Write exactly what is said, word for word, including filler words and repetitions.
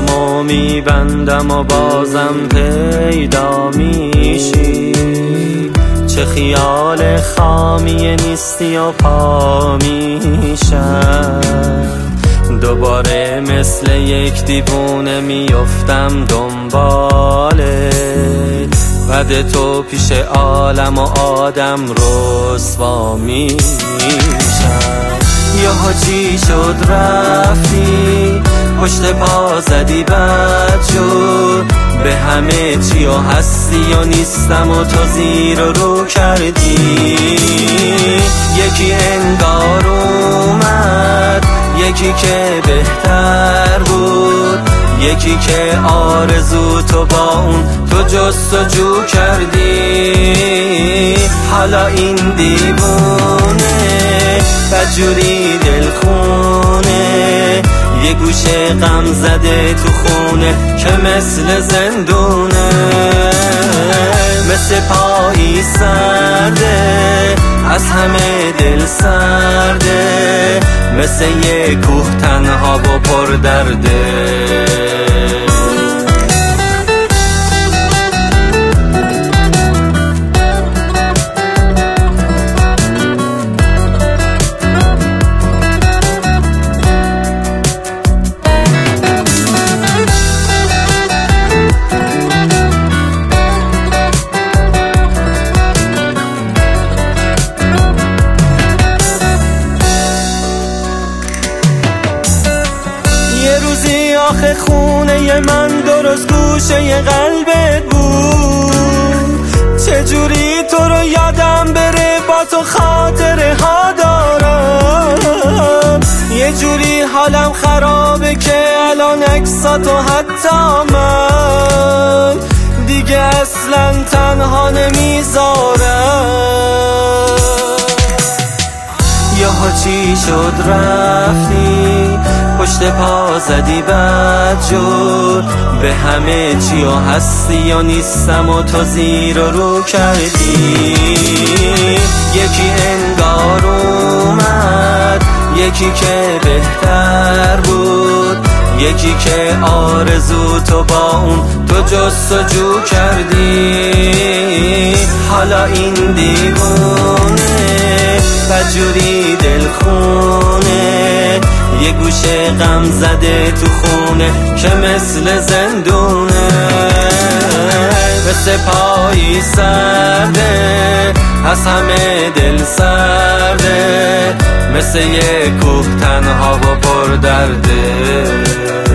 چشمامو میبندم و بازم پیدا میشی، چه خیال خامی نیستی و پا میشم، دوباره مثل یک دیوونه میفتم دنبالت، بعد تو پیش عالم و آدم رسوا میشم. یهو چی شد رفتی پشت پا زدی بد شد، به همه چی و هستی و نیستم و تو زیر و رو کردی. یکی انگار اومد، یکی که بهتر بود، یکی که آرزو تو با اون تو جستجو کردی. حالا این دیوونه بدجوری دلخونه، یه گوشه غم زده تو خونه که مثل زندونه، مثل پایی سرده از همه دل سرده، مثل یه کوه تنها و پر درده. آخه خونه من درست گوشه قلبت بود، چجوری تو رو یادم بره با تو خاطره ها دارم، یه جوری حالم خرابه که الان عکساتو حتی من دیگه اصلا تنها نمیذارم. یهو چی شد رفتی پشت پا زدی بد شد، به همه چی و هستی و نیستم و تو زیر و رو کردی. یکی انگار اومد، یکی که بهتر بود، یکی که آرزو تو با اون تو جستجو کردی. حالا این دیوونه بدجوری دلخونه، یه گوشه غم زده تو خونه که مثل زندونه، مثل پایی سرده از همه دل سرده، مثل یه کوه تنها و پر درده.